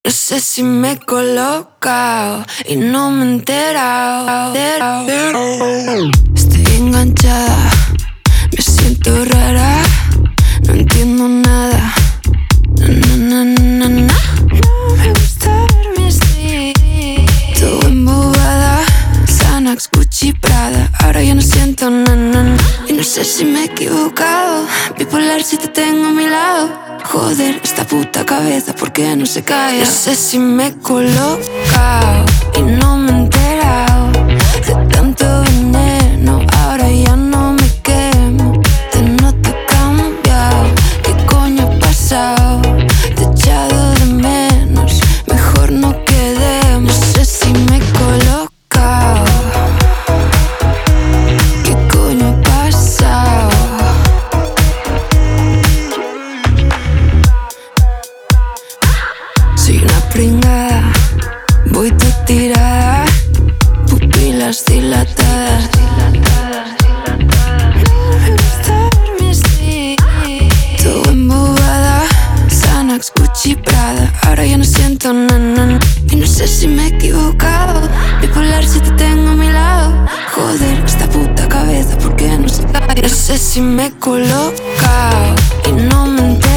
No sé si me he colocado y no me he enterado. Estoy enganchada, me siento rara, no entiendo nada. No me gusta verme así, todo embobada. Xanax, Gucci, Prada, ahora ya no siento nada. Y no sé si me he equivocado, bipolar si te tengo a mi lado. Joder, esta puta cabeza, ¿por qué no se calla? No sé si me he colocado y no me he enterado de tanto veneno, ahora ya no me quemo. Te noto cambiado, ¿qué coño ha pasado? Te he echado de menos, mejor no quedemos. No sé si me he colocado, ¿qué coño ha pasado? Soy una pringada, voy toda tirada, pupilas dilatadas. No me gusta verme así, todo embobada. Xanax, Gucci, Prada, ahora ya no siento nada. Y no sé si me he equivocado, bipolar si te tengo a mi lado. Joder, esta puta cabeza, ¿por qué no se calla? No sé si me he colocado y no me entero.